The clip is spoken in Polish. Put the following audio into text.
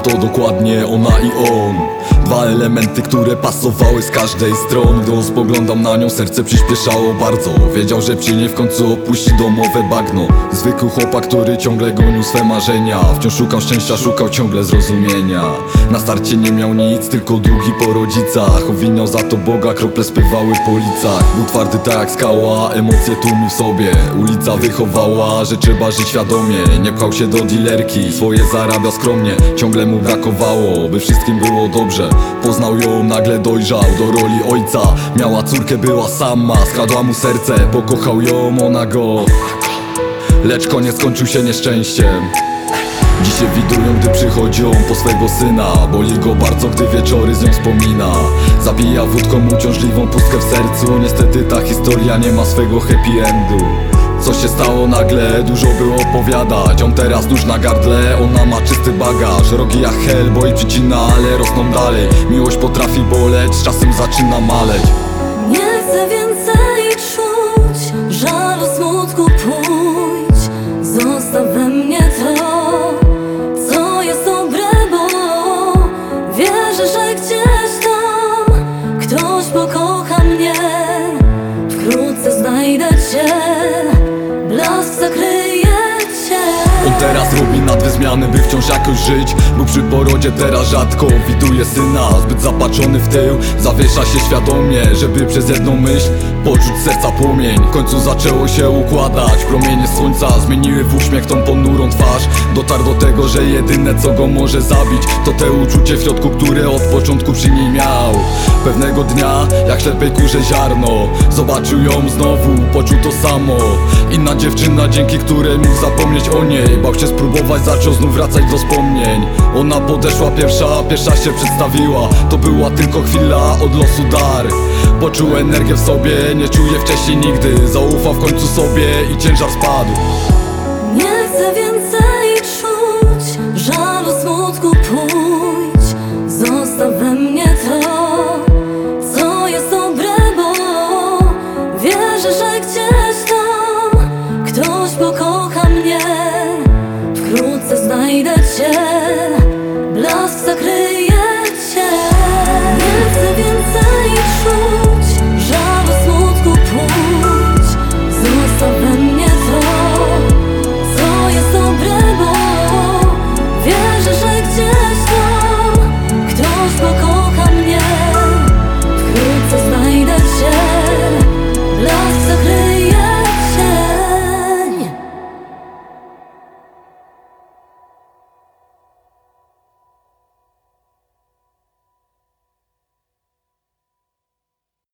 to dokładnie ona i on. Dwa elementy, które pasowały z każdej strony. Gdy spoglądam na nią, serce przyspieszało bardzo. Wiedział, że przy niej w końcu opuści domowe bagno. Zwykły chłopak, który ciągle gonił swe marzenia. Wciąż szukał szczęścia, szukał ciągle zrozumienia. Na starcie nie miał nic, tylko długi po rodzicach. Owiniał za to Boga, krople spływały po ulicach. Był twardy tak jak skała, emocje tłumił w sobie. Ulica wychowała, że trzeba żyć świadomie. Nie pchał się do dilerki, swoje zarabia skromnie. Ciągle mu brakowało, by wszystkim było dobrze. Poznał ją, nagle dojrzał do roli ojca. Miała córkę, była sama, skradła mu serce. Pokochał ją, ona go. Lecz koniec skończył się nieszczęściem. Dziś się widują, gdy przychodzi on po swego syna. Boli go bardzo, gdy wieczory z nią wspomina. Zabija wódką uciążliwą pustkę w sercu. Niestety ta historia nie ma swego happy endu. Co się stało nagle, dużo było opowiadać. On teraz nóż na gardle, ona ma czysty bagaż. Rogi jak Hellboy przycina, ale rosną dalej. Miłość potrafi boleć, z czasem zaczyna maleć. Nie chcę więcej czuć żalu, smutku, pójdź. Zostaw we mnie to, co jest dobre, bo wierzę, że gdzieś tam ktoś pokocha mnie. Wkrótce znajdę cię, blask zakryje cię. On teraz robi nadwymiany, by wciąż jakoś żyć. Był przy porodzie, teraz rzadko widuje syna. Zbyt zapatrzony w tył, zawiesza się świadomie, żeby przez jedną myśl poczuć serca płomień. W końcu zaczęło się układać, promienie słońca zmieniły w uśmiech tą ponurą twarz. Dotarł do tego, że jedyne co go może zabić to te uczucie w środku, które od początku przy niej miał. Pewnego dnia, jak ślepej kurze ziarno, zobaczył ją znowu, poczuł to samo. Inna dziewczyna, dzięki której mógł zapomnieć o niej. Bał się spróbować, zaczął znów wracać do wspomnień. Ona podeszła pierwsza się przedstawiła. To była tylko chwila, od losu dar. Poczuł energię w sobie, nie czuje wcześniej nigdy. Zaufał w końcu sobie i ciężar spadł. Nie chcę więcej czuć żalu, smutku, pójdź.